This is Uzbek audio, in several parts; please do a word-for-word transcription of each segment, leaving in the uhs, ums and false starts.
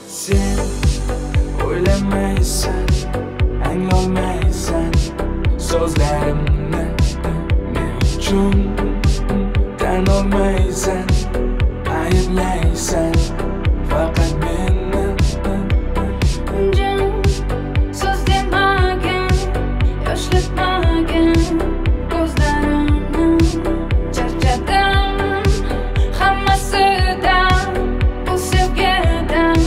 Sen o'ylamaysan, anglolmaysan so'zlarimni men uchun tan olmaysan, ayblaysan faqat meni. Jim, so'z demagan, yoshlatmagan ko'zlarimni charchadim hammasidan, bu sevgidan.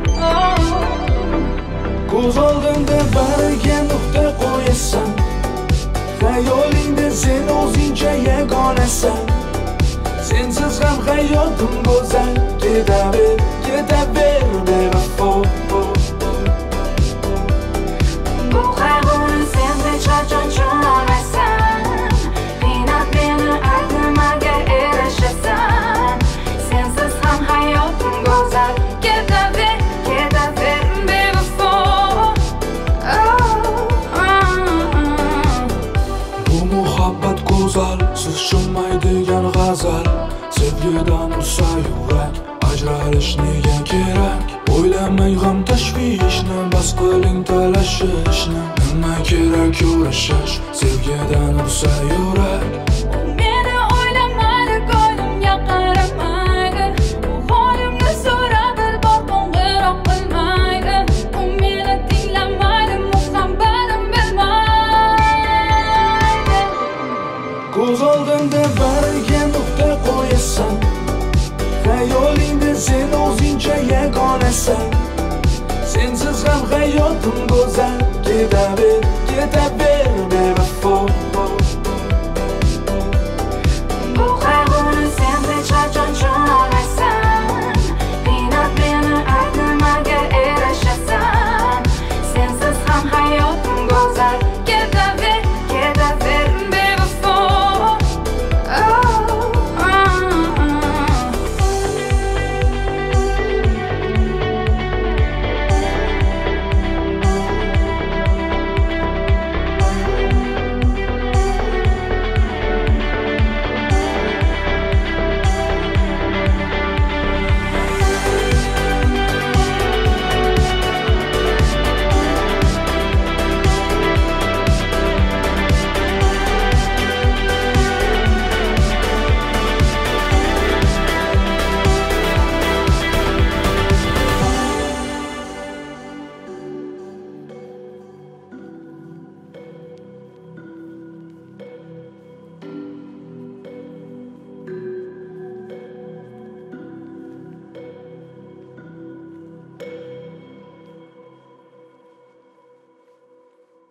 Ko'z oldimda bariga nuqta qo'yasan, xayolingda sen o'zingcha yagonasan. Sensiz ham hayotim go'zal, ketaver, ketaver bevafo. Bu qayg'uni sen hech qachon tushunolmaysan, qiynab meni aytdim agar erashasan. Sensiz ham hayotim go'zal, ketaver, ketaver bevafo. Bu muhabbat go'zal, siz tushunmaydigan g'azal. Sevgidan ursa yurak, ajralish nega kerak? O'ylamay g'am tashvishni, bas qiling talashishni. Nima kerak ko'rishish, sevgidan ursa yurak. Meni o'ylamaydi, ko'nglimga qaramaydi. Bu holimni so'rab bor qo'ng'iroq qilmaydi. U meni tinglamaydi, muhabbatim bilmaydi. Ko'z oldimda bariga nuqta qo'yasan, xayolingda sen o'zingcha yagonasan. Sensiz ham hayotim go'zal, ketaver, ketaver